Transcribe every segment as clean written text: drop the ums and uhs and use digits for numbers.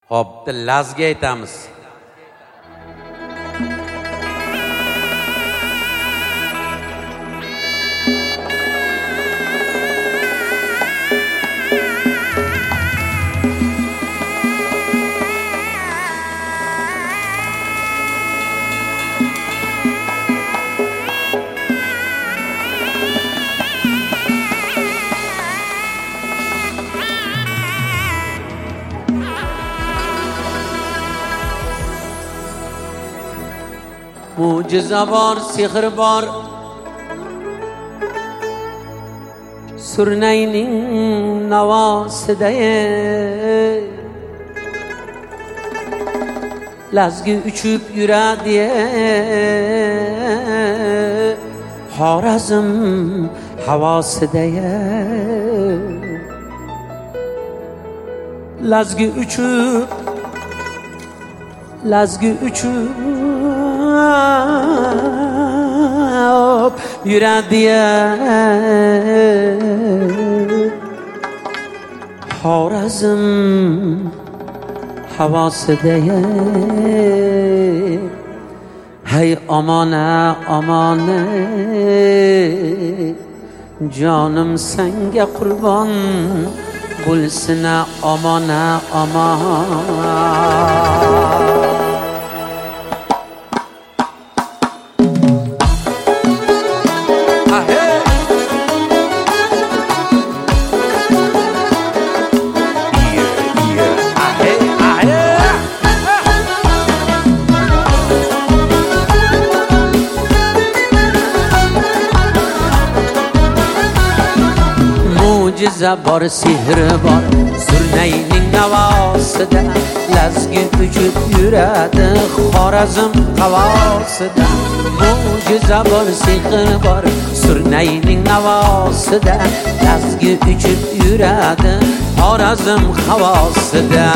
Xo'p, Lazga aytamiz. Mucize var, sihir var, Surneynin navasida Lazgi uchib yuradi Xorazm havosida Lazgi uchib yuradi Xorazm havosida Hey amona amona Jonim senga qurbon bo'lsin amona amona Mucize var, sihir var, Surneynin navasida Lazgi uchib yuradi Xorazm havosida Mucize var, sihir var, Surneynin navasida Lazgi uchib yuradi Xorazm havosida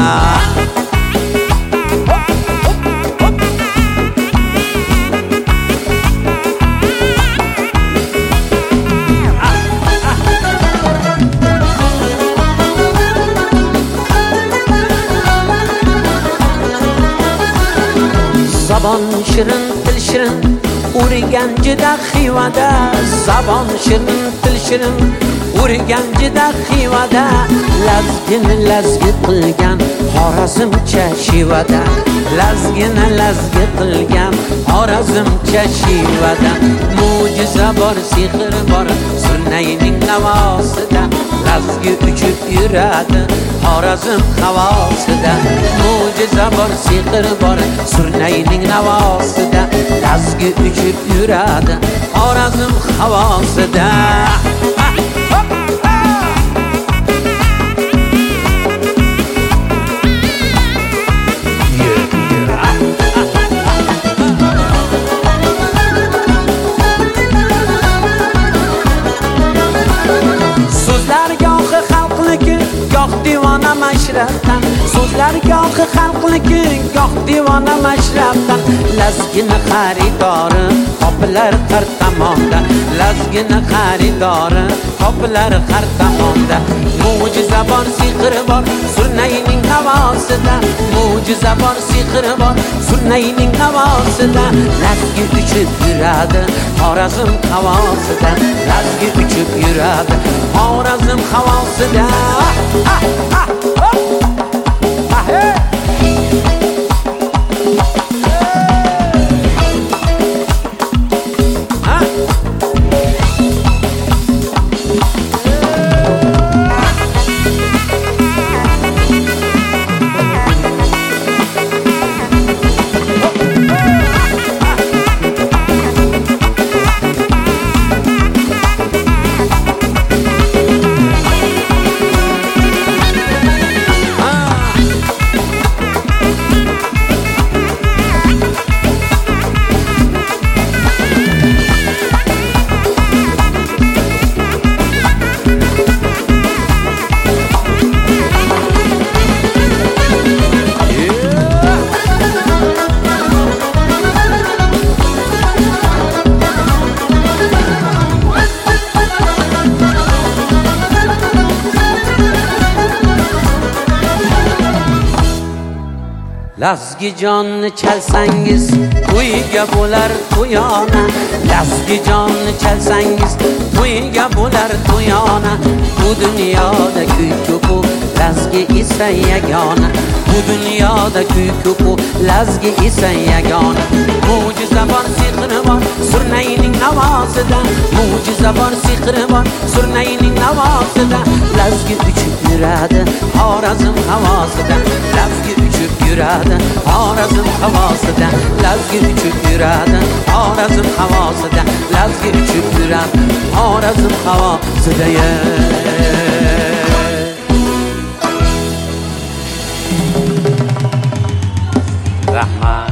Zabon shirin, til shirin, o'rganjida xivada Zabon shirin, til shirin, o'rganjida xivada Lazgini lazgi qilgan Xorazmcha shivada Lazgini lazgi qilgan Xorazmcha shivada Mucize bor, sihir bor, Surneynin navosida Lazgi uchib yuradi Xorazm havosida Mucize bor, sihir bor, Surneynin navosida Lazgi uchib yuradi Xorazm havosida Goh divona mashrabdan So'zlar gohi xalqniki goh divona mashrabdan Lazgini xaridori qopilar har tomonda Lazgini xaridori qopilar har tomonda Mucize bor, sihir bor, Surneynin havosida Mucize bor, sihir bor, Surneynin havosida Lazgi uchib yuradi Xorazm havosida Lazgi uchib yuradi Xorazm havosida Lazgi jonni chalsangiz to'yiga bo'lar to'yona. Lazgi jonni chalsangiz to'yiga bo'lar to'yona. Bu dunyoda kuy ko'p, lazgi esa yagona. Bu dunyoda kuy ko'p, lazgi esa yagona. Mo'jiza bor, sehri bor, surnayning navosida. Mo'jiza bor, sehri bor, surnayning navosida. Lazgi uchib yuradi Xorazm havosida. Lazgi uchib yuradi Xorazm havosida. Lazgi uchib yuradi Xorazm havosida. Lazgi uchib yuradi Xorazm havosida. Rahmat.